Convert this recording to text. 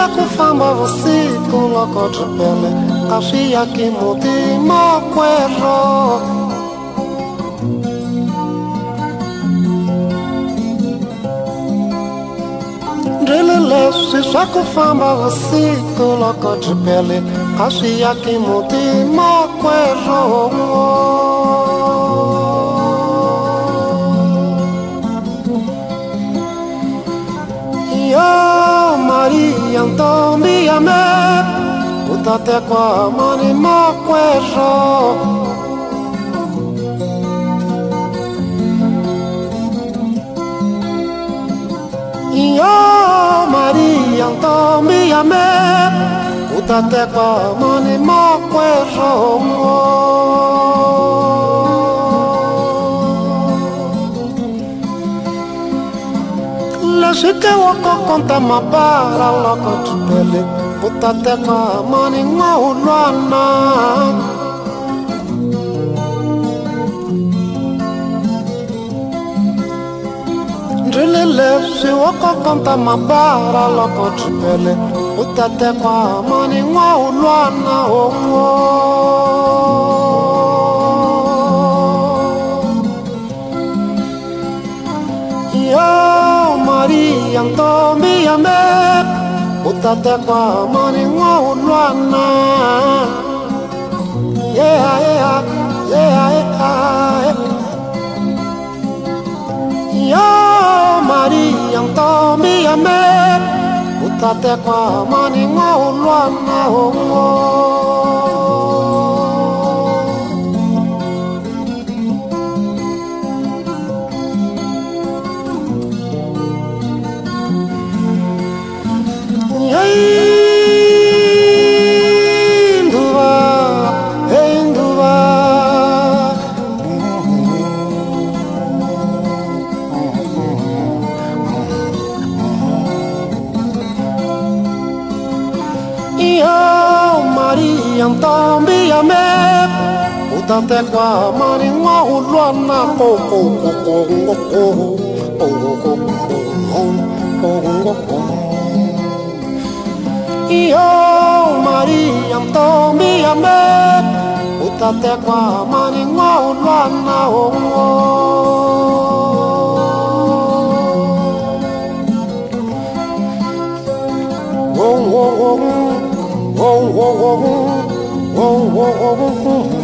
kufamba usiku loko tripele kafia kimuti makwero Ndrilele shisha kufamba usiku loko tripele kafia kimuti makwero Maria Antombia me utate kwa mani makwero Maria Antombia me utate kwa mani makwero Shike wako konta mabara loko tripele utate kwa mani ngulwana Ndrilele si wako konta mabara loko tripele utate kwa mani ngulwana Maria Antombia me utate kwa mani ngulwana yeah yeah yeah yeah Maria Antombia me utate kwa mani ngulwana Maria Antombia me utate kwa mani ngulwana Maria Antombia me utate kwa mani ngulwana oh